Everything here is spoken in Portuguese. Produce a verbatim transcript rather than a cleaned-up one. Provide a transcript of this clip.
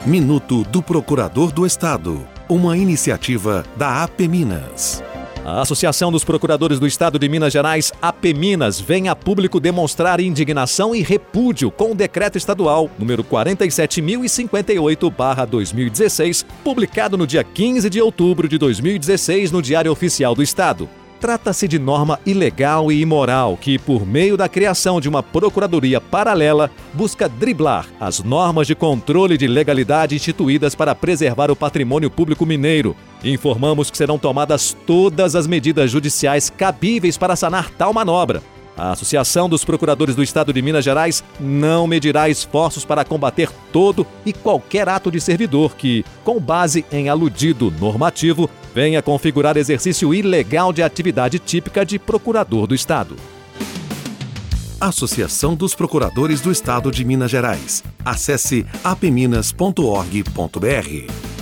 Minuto do Procurador do Estado, uma iniciativa da APEminas. A Associação dos Procuradores do Estado de Minas Gerais, APEminas, vem a público demonstrar indignação e repúdio com o Decreto Estadual número quarenta e sete mil e cinquenta e oito barra dois mil e dezesseis, publicado no dia quinze de outubro de dois mil e dezesseis no Diário Oficial do Estado. Trata-se de norma ilegal e imoral que, por meio da criação de uma procuradoria paralela, busca driblar as normas de controle de legalidade instituídas para preservar o patrimônio público mineiro. Informamos que serão tomadas todas as medidas judiciais cabíveis para sanar tal manobra. A Associação dos Procuradores do Estado de Minas Gerais não medirá esforços para combater todo e qualquer ato de servidor que, com base em aludido normativo, venha configurar exercício ilegal de atividade típica de procurador do Estado. Associação dos Procuradores do Estado de Minas Gerais. Acesse apeminas ponto org ponto br.